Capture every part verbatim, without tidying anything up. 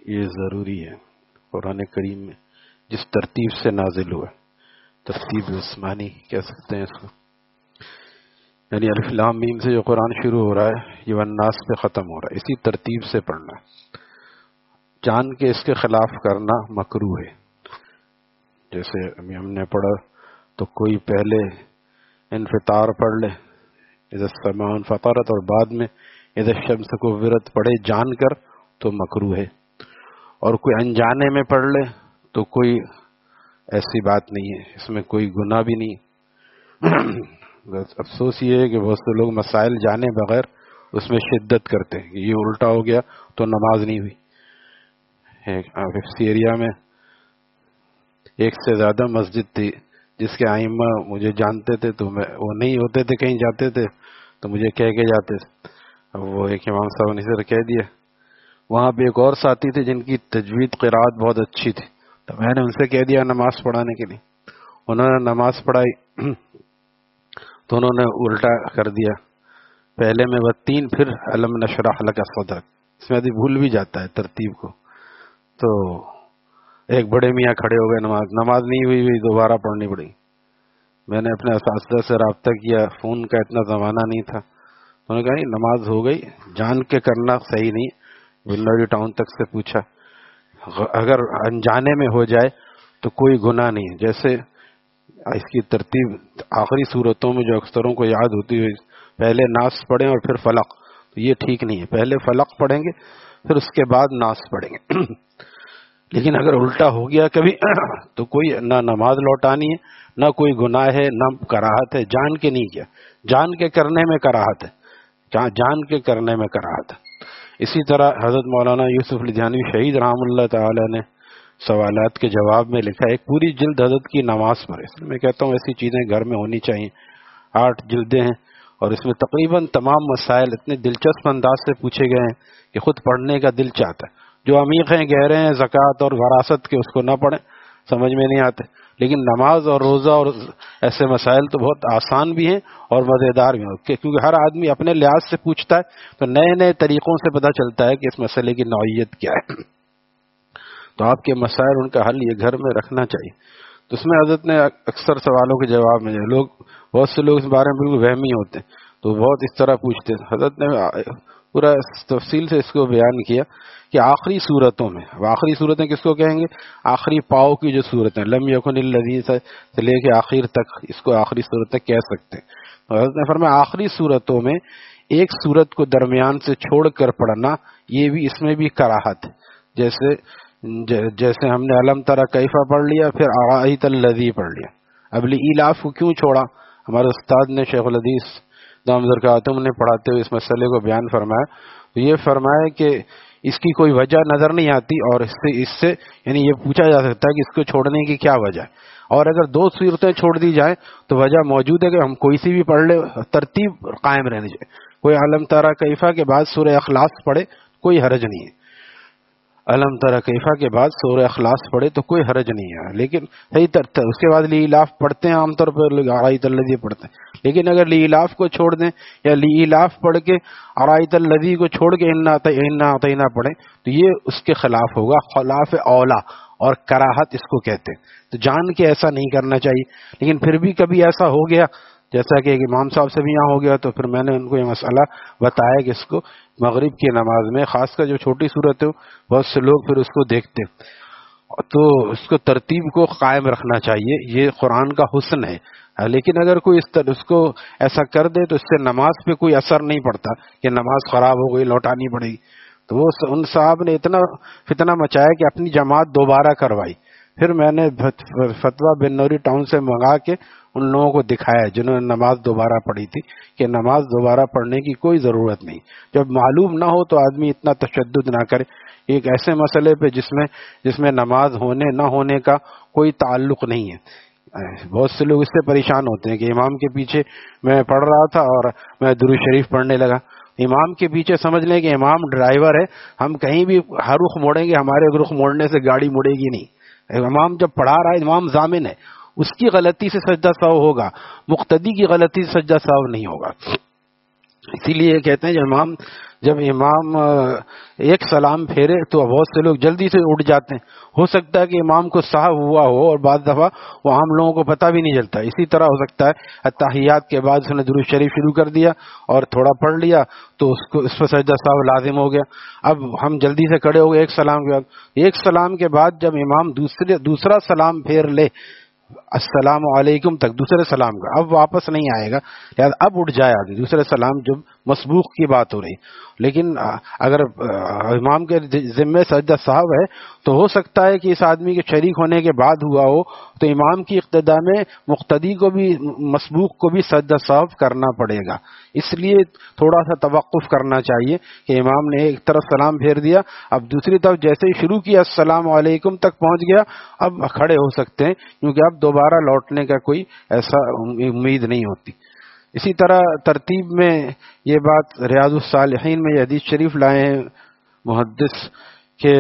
یہ ضروری ہے. قرآن کریم میں جس ترتیب سے نازل ہوا، ترتیب عثمانی کہہ سکتے ہیں اس کو، یعنی الف لام میم سے جو قرآن شروع ہو رہا ہے یہ والناس پہ ختم ہو رہا ہے، اسی ترتیب سے پڑھنا ہے. جان کے اس کے خلاف کرنا مکروہ ہے. جیسے ابھی ہم نے پڑھا تو کوئی پہلے انفطار پڑھ لے اذا السماء انفطرت اور بعد میں اذا الشمس کورت پڑھے جان کر تو مکروہ ہے، اور کوئی انجانے میں پڑھ لے تو کوئی ایسی بات نہیں ہے، اس میں کوئی گناہ بھی نہیں. بس افسوس یہ ہے کہ بہت سے لوگ مسائل جانے بغیر اس میں شدت کرتے ہیں کہ یہ الٹا ہو گیا تو نماز نہیں ہوئی. حفظی ایریا میں ایک سے زیادہ مسجد تھی جس کے ائمہ مجھے جانتے تھے، تو میں وہ نہیں ہوتے تھے کہیں جاتے تھے تو مجھے کہہ کے جاتے تھے. اب وہ ایک امام صاحب نے سر کہہ دیا. وہاں پہ ایک اور ساتھی تھے جن کی تجوید قرات بہت اچھی تھی، تو میں نے ان سے کہہ دیا نماز پڑھانے کے لیے. انہوں نے نماز پڑھائی تو انہوں نے الٹا کر دیا. پہلے میں وہ تین پھر علم نشرح لک صدرک، اس میں آدمی بھول بھی جاتا ہے ترتیب کو. تو ایک بڑے میاں کھڑے ہو گئے، نماز نماز نہیں ہوئی ہوئی دوبارہ پڑھنی پڑی. میں نے اپنے اساتذہ سے رابطہ کیا، فون کا اتنا زمانہ نہیں تھا. انہوں نے کہا نہیں نماز ہو گئی، جان کے کرنا صحیح نہیں. بلوری ٹاؤن تک سے پوچھا، اگر انجانے میں ہو جائے تو کوئی گناہ نہیں ہے. جیسے اس کی ترتیب آخری صورتوں میں جو اکثروں کو یاد ہوتی ہے، پہلے ناس پڑھیں اور پھر فلق، تو یہ ٹھیک نہیں ہے. پہلے فلق پڑھیں گے پھر اس کے بعد ناس پڑھیں گے. لیکن اگر الٹا ہو گیا کبھی تو کوئی نہ نماز لوٹانی ہے، نہ کوئی گناہ ہے، نہ کراہت ہے. جان کے نہیں کیا، جان کے کرنے میں کراہت ہے، جان کے کرنے میں کراہت ہے. اسی طرح حضرت مولانا یوسف لدھیانوی شہید رحم اللہ تعالی نے سوالات کے جواب میں لکھا ایک پوری جلد حضرت کی نماز پر. اس میں کہتا ہوں ایسی چیزیں گھر میں ہونی چاہیے. آٹھ جلدیں ہیں اور اس میں تقریباً تمام مسائل اتنے دلچسپ انداز سے پوچھے گئے ہیں کہ خود پڑھنے کا دل چاہتا ہے. جو عمیق ہیں گہرے ہیں زکوٰۃ اور وراثت کے اس کو نہ پڑھیں، سمجھ میں نہیں آتے. لیکن نماز اور روزہ اور ایسے مسائل تو بہت آسان بھی ہیں اور مزیدار بھی ہیں، کیونکہ ہر آدمی اپنے لحاظ سے پوچھتا ہے تو نئے نئے طریقوں سے پتہ چلتا ہے کہ اس مسئلے کی نوعیت کیا ہے. تو آپ کے مسائل ان کا حل یہ گھر میں رکھنا چاہیے. تو اس میں حضرت نے اکثر سوالوں کے جواب میں لوگ بہت سے لوگ اس بارے میں بالکل وہمی ہوتے ہیں تو بہت اس طرح پوچھتے ہیں. حضرت نے پورا تفصیل سے اس کو بیان کیا کہ آخری صورتوں میں، آخری صورتیں کس کو کہیں گے؟ آخری پاؤ کی جو صورتیں، لم یکن الذین سے لے کے آخر تک اس کو آخری صورتیں کہہ سکتے ہیں. حضرت نے فرمایا آخری صورتوں میں ایک صورت کو درمیان سے چھوڑ کر پڑھنا یہ بھی اس میں بھی کراہت ہے. جیسے جیسے ہم نے علم تری کیفا پڑھ لیا پھر ارأیت الذی پڑھ لیا. اب لإیلاف کو کیوں چھوڑا؟ ہمارے استاد نے شیخ الحدیث دامت برکاتہم نے پڑھاتے ہوئے اس مسئلے کو بیان فرمایا. تو یہ فرمایا کہ اس کی کوئی وجہ نظر نہیں آتی، اور اس سے اس سے یعنی یہ پوچھا جا سکتا ہے کہ اس کو چھوڑنے کی کیا وجہ ہے. اور اگر دو صورتیں چھوڑ دی جائیں تو وجہ موجود ہے کہ ہم کوئی سی بھی پڑھ لیں، ترتیب قائم رہنی چاہیے. کوئی علم تری کیفا کے بعد سورہ اخلاص پڑھے کوئی حرج نہیں ہے، علم تری کیفا کے بعد سورہ اخلاص پڑھے تو کوئی حرج نہیں ہے. لیکن صحیح تر اس کے بعد لإیلاف پڑھتے ہیں عام طور پر ارأیت الذی پڑھتے ہیں. لیکن اگر لإیلاف کو چھوڑ دیں یا لإیلاف پڑھ کے ارأیت الذی کو چھوڑ کے انا اعطیناک پڑھیں تو یہ اس کے خلاف ہوگا، خلاف اولا، اور کراہت اس کو کہتے ہیں. تو جان کے ایسا نہیں کرنا چاہیے. لیکن پھر بھی کبھی ایسا ہو گیا جیسا کہ ایک امام صاحب سے بھی یہاں ہو گیا تو پھر میں نے ان کو یہ مسئلہ بتایا کہ اس کو مغرب کی نماز میں خاص کر جو چھوٹی صورت ہے بہت سے لوگ پھر اس کو دیکھتے تو اس کو ترتیب کو قائم رکھنا چاہیے. یہ قرآن کا حسن ہے. لیکن اگر کوئی اس طرح اس کو ایسا کر دے تو اس سے نماز پہ کوئی اثر نہیں پڑتا کہ نماز خراب ہو گئی لوٹانی پڑے گی. تو وہ ان صاحب نے اتنا فتنہ مچایا کہ اپنی جماعت دوبارہ کروائی. پھر میں نے فتویٰ بن نوری ٹاؤن سے منگا کے ان لوگوں کو دکھایا جنہوں نے نماز دوبارہ پڑھی تھی کہ نماز دوبارہ پڑھنے کی کوئی ضرورت نہیں. جب معلوم نہ ہو تو آدمی اتنا تشدد نہ کرے ایک ایسے مسئلے پہ جس میں جس میں نماز ہونے نہ ہونے کا کوئی تعلق نہیں ہے. بہت سے لوگ اس سے پریشان ہوتے ہیں کہ امام کے پیچھے میں پڑھ رہا تھا اور میں درود شریف پڑھنے لگا. امام کے پیچھے سمجھ لیں کہ امام ڈرائیور ہے، ہم کہیں بھی ہر رخ موڑیں گے، ہمارے رخ موڑنے سے گاڑی مڑے گی نہیں. امام جب پڑھا رہا ہے امام ضامن ہے، اس کی غلطی سے سجدہ سہو ہوگا، مقتدی کی غلطی سے سجدہ سہو نہیں ہوگا. اسی لیے کہتے ہیں جب امام جب امام ایک سلام پھیرے تو بہت سے لوگ جلدی سے اٹھ جاتے ہیں، ہو سکتا ہے کہ امام کو سہو ہوا ہو اور بعض دفعہ وہ عام لوگوں کو پتہ بھی نہیں چلتا. اسی طرح ہو سکتا ہے اتحیات کے بعد اس نے درود شریف شروع کر دیا اور تھوڑا پڑھ لیا تو اس کو اس پر سجدہ سہو لازم ہو گیا. اب ہم جلدی سے کھڑے ہو گئے ایک سلام کے بعد، ایک سلام کے بعد جب امام دوسرے دوسرا سلام پھیر لے السلام علیکم تک دوسرے سلام کا، اب واپس نہیں آئے گا، لہٰذا اب اٹھ جائے آدمی دوسرے سلام جب مسبوق کی بات ہو رہی. لیکن اگر امام کے ذمے سجدہ صاحب ہے تو ہو سکتا ہے کہ اس آدمی کے شریک ہونے کے بعد ہوا ہو تو امام کی اقتدا میں مقتدی کو بھی مسبوق کو بھی سجدہ صاحب کرنا پڑے گا. اس لیے تھوڑا سا توقف کرنا چاہیے کہ امام نے ایک طرف سلام پھیر دیا، اب دوسری طرف جیسے ہی شروع کیا السلام علیکم تک پہنچ گیا، اب کھڑے ہو سکتے ہیں کیونکہ اب دوبارہ لوٹنے کا کوئی ایسا امید نہیں ہوتی. اسی طرح ترتیب میں یہ بات ریاض الصالحین میں یہ حدیث شریف لائے ہیں محدث کہ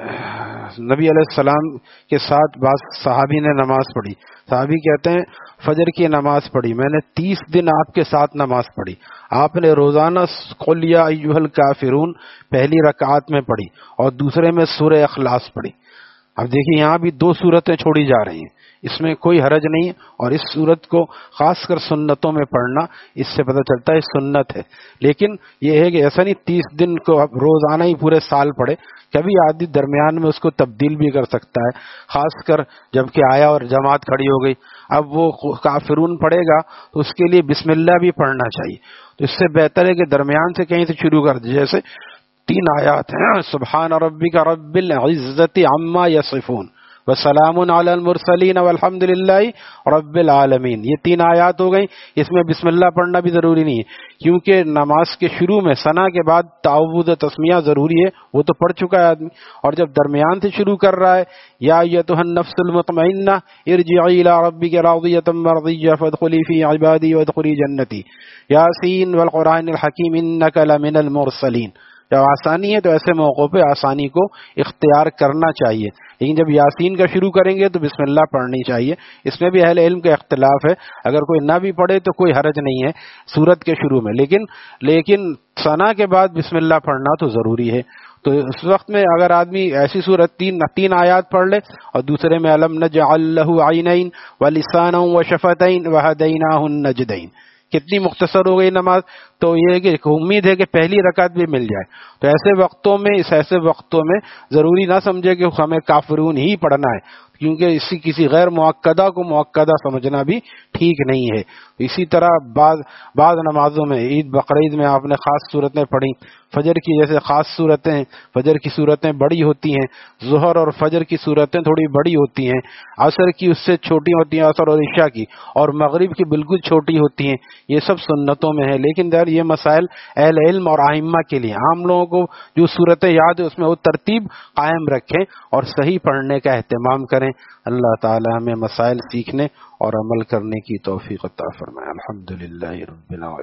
نبی علیہ السلام کے ساتھ بعض صحابی نے نماز پڑھی. صحابی کہتے ہیں فجر کی نماز پڑھی، میں نے تیس دن آپ کے ساتھ نماز پڑھی. آپ نے روزانہ قل یا ایھا الکافرون پہلی رکعت میں پڑھی اور دوسرے میں سورہ اخلاص پڑھی. اب دیکھیے یہاں بھی دو صورتیں چھوڑی جا رہی ہیں، اس میں کوئی حرج نہیں، اور اس صورت کو خاص کر سنتوں میں پڑھنا اس سے پتہ چلتا ہے سنت ہے. لیکن یہ ہے کہ ایسا نہیں تیس دن کو اب روزانہ ہی پورے سال پڑھے، کبھی آدمی درمیان میں اس کو تبدیل بھی کر سکتا ہے، خاص کر جب کہ آیا اور جماعت کھڑی ہو گئی اب وہ کافرون پڑھے گا تو اس کے لیے بسم اللہ بھی پڑھنا چاہیے. تو اس سے بہتر ہے کہ درمیان سے کہیں سے شروع کر دے. جیسے تین آیات ہیں سبحان ربک رب العزت عما یصفون وسلام علی المرسلین والحمد للہ رب العالمین، یہ تین آیات ہو گئیں. اس میں بسم اللہ پڑھنا بھی ضروری نہیں ہے کیونکہ نماز کے شروع میں ثنا کے بعد تعوذ تسمیہ ضروری ہے، وہ تو پڑھ چکا ہے آدمی. اور جب درمیان سے شروع کر رہا ہے یا ایھا النفس المطمئنہ ارجعی الی ربک راضیۃ مرضیہ فادخلی فی عبادی وادخلی جنتی یاسین والقرآن الحکیم انک لمن المرسلین. جب آسانی ہے تو ایسے موقعوں پہ آسانی کو اختیار کرنا چاہیے، لیکن جب یاسین کا شروع کریں گے تو بسم اللہ پڑھنی چاہیے. اس میں بھی اہل علم کا اختلاف ہے، اگر کوئی نہ بھی پڑھے تو کوئی حرج نہیں ہے سورت کے شروع میں، لیکن لیکن ثنا کے بعد بسم اللہ پڑھنا تو ضروری ہے. تو اس وقت میں اگر آدمی ایسی صورت تین تین آیات پڑھ لے اور دوسرے میں الم نجعل لہ عینین ولسانا وشفتین وہدیناہ النجدین، کتنی مختصر ہو گئی نماز. تو یہ ہے کہ امید ہے کہ پہلی رکعت بھی مل جائے. تو ایسے وقتوں میں اس ایسے وقتوں میں ضروری نہ سمجھے کہ ہمیں کافرون ہی پڑھنا ہے، کیونکہ اسی کسی غیر معقدہ کو معقدہ سمجھنا بھی ٹھیک نہیں ہے. اسی طرح بعض بعض نمازوں میں عید بقرعید میں آپ نے خاص صورتیں پڑھی، فجر کی جیسے خاص صورتیں، فجر کی صورتیں بڑی ہوتی ہیں، ظہر اور فجر کی صورتیں تھوڑی بڑی ہوتی ہیں، عصر کی اس سے چھوٹی ہوتی ہیں، عصر اور عشاء کی، اور مغرب کی بالکل چھوٹی ہوتی ہیں. یہ سب سنتوں میں ہے، لیکن در یہ مسائل اہل علم اور ائمہ کے لیے. عام لوگوں کو جو صورتیں یاد ہے اس میں وہ ترتیب قائم رکھیں اور صحیح پڑھنے کا اہتمام کریں. اللہ تعالی ہمیں مسائل سیکھنے اور عمل کرنے کی توفیق عطا فرمائے. الحمدللہ رب العالمین.